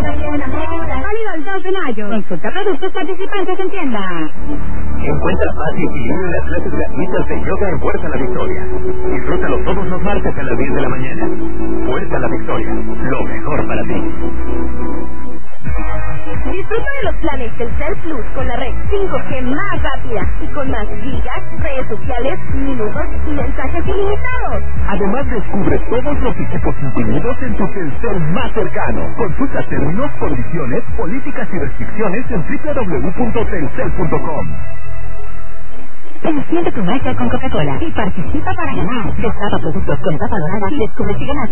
Válido el 2 de mayo. Consulta productos participantes en tienda. Encuentra fácil y libre las clases gratuitas de yoga en Fuerza La Victoria. Disfrútalo todos los martes a las 10 de la mañana. Fuerza La Victoria, lo mejor para ti. Disfruta de los planes Telcel Plus con la red 5G más rápida y con más gigas, redes sociales, minutos y mensajes ilimitados. Además, descubre todos los equipos incluidos en tu Telcel más cercano. Consulta términos, condiciones, políticas y restricciones en www.telcel.com. Enciende tu marca con Coca-Cola y participa para ganar. Destapa productos con tapa dorada y descubre si ganas